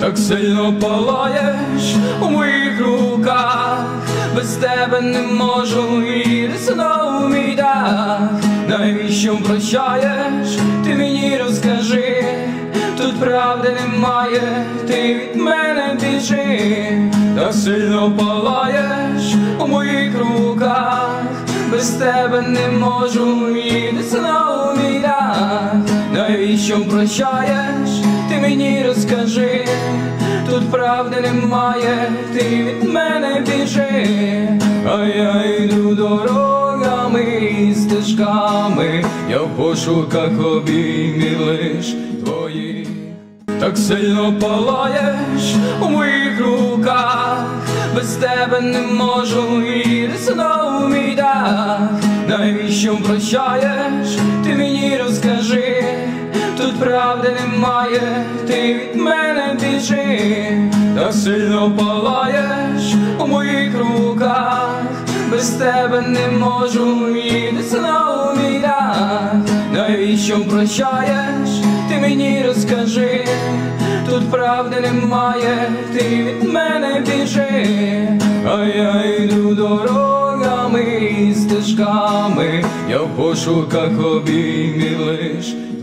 так сильно палаєш у моїх руках, без тебе не можу вірити знову мій дах. Навіщо прощаєш, ти мені розкажи, тут правди немає, ти від мене біжи. Так сильно палаєш у моїх руках, без тебе не можу вірити знову мій дах. Навіщо прощаєш, ти мені розкажи, тут правди немає, ти від мене біжи. А я йду дорогами і стежками, я в пошуках обіймів лиш твоїх. Так сильно палаєш у моїх руках, без тебе не можу вірити знову мій дах. Навіщо прощаєш, ти мені розкажи, тут правди немає, ти від мене біжи. Так сильно палаєш у моїх руках, без тебе не можу вірити знову мій дах. Навіщо прощаєш, ти мені розкажи, тут правди немає, ти від мене біжи. А я йду дорогами і стежками, я в пошуках обіймів лиш